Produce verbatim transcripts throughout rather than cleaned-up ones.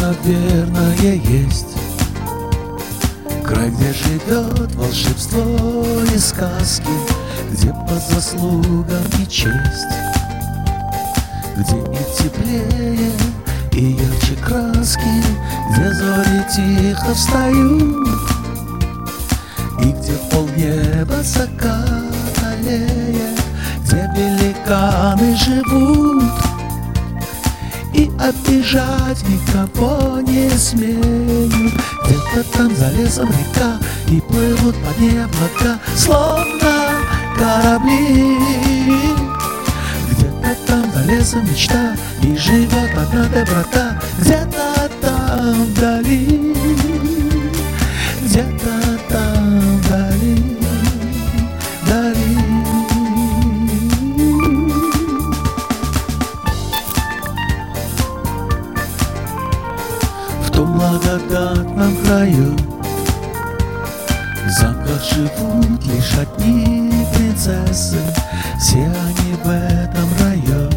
наверное, есть край, где живет волшебство и сказки, где по заслугам и честь, где и теплее, и ярче краски, где зори тихо встают, и где полнеба закат аллея, где великаны живут, и обижать никого не смеют. Где-то там за лесом река, и плывут по ней облака, словно корабли. Где-то там за лесом мечта, и живет одна доброта. Где-то там вдали, где-то там вдали, вдали. В том благодатном краю в замках живут лишь одни принцессы, все они в этом раю.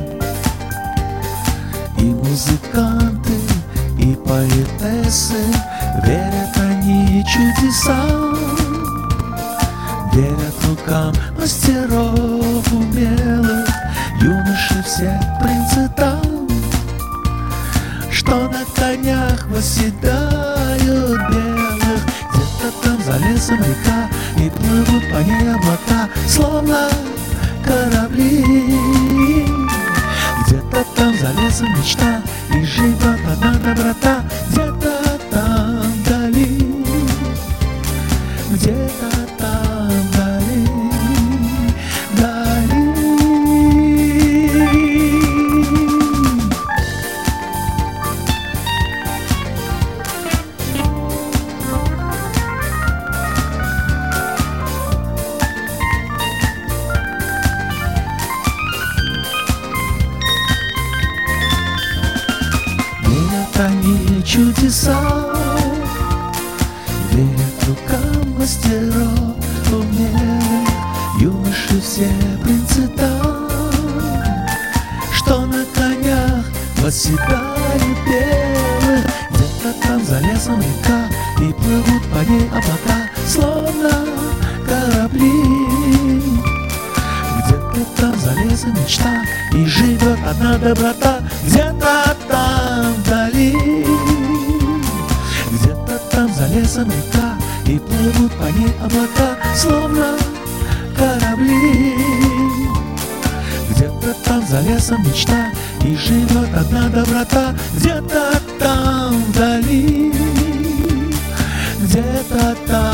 И музыканты, и поэтессы, верят они чудесам, верят рукам мастеров умелых, юноши все принцы там, что на конях восседают белых. Где-то там за лесом река, и плывут по ней облака, словно корабли. Где-то там за лесом мечта, и живет одна доброта. Где-то там вдали, где-то там вдали, вдали. Они чудеса, верят рукам мастеров умелых, юноши все принцы там, что на конях восседают белых. Где-то там за лесом река, и плывут по ней облака, словно корабли. Где-то там за лесом мечта, и живет одна доброта. Где-то там вдали, где-то там за лесом река, и плывут по ней облака, словно корабли. Где-то там за лесом мечта, и живет одна доброта. Где-то там вдали, где-то там